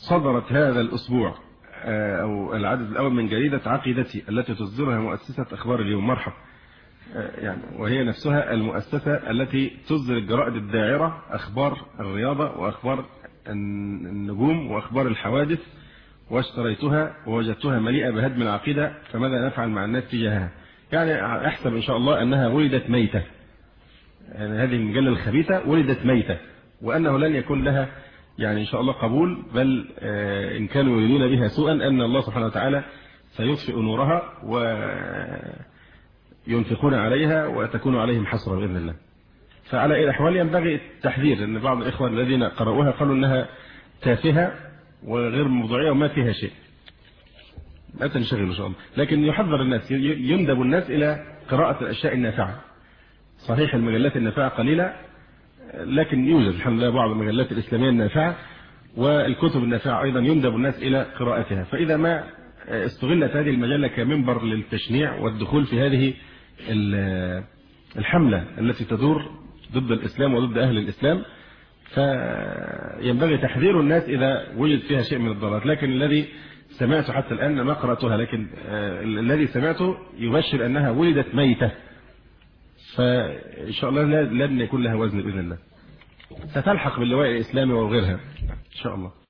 صدرت هذا الأسبوع أو العدد الأول من جريدة عقيدتي التي تصدرها مؤسسة أخبار اليوم. مرحب. يعني وهي نفسها المؤسسة التي تصدر الجرائد الداعرة، أخبار الرياضة وأخبار النجوم وأخبار الحوادث، واشتريتها ووجدتها مليئة بهدم العقيدة، فماذا نفعل مع الناس تجاهها؟ يعني أحسب إن شاء الله أنها ولدت ميتة، يعني هذه المجلة الخبيثة ولدت ميتة، وأنه لن يكون لها يعني إن شاء الله قبول، بل إن كانوا يريدون بها سوءا أن الله سبحانه وتعالى سيطفئ نورها وينفقون عليها وتكون عليهم حسرة بإذن الله. فعلى أي الأحوال ينبغي التحذير، أن بعض الإخوة الذين قرأوها قالوا أنها تافهة وغير موضوعية وما فيها شيء. لا تنشغل إن شاء الله، لكن يحذر الناس، يندب الناس إلى قراءة الأشياء النافعة. صحيح المجلات النافعة قليلة، لكن يوجد الحمد لله بعض المجلات الإسلامية النافعة، والكتب النافعة أيضا يندب الناس إلى قراءتها. فإذا ما استغلت هذه المجلة كمنبر للتشنيع والدخول في هذه الحملة التي تدور ضد الإسلام وضد أهل الإسلام، فينبغي تحذير الناس إذا وجد فيها شيء من الضلالات. لكن الذي سمعته حتى الآن ما قرأتها، لكن الذي سمعته يبشر أنها ولدت ميتة، فإن شاء الله لن يكون لها وزن بإذن الله، ستلحق باللواء الإسلامي وغيرها إن شاء الله.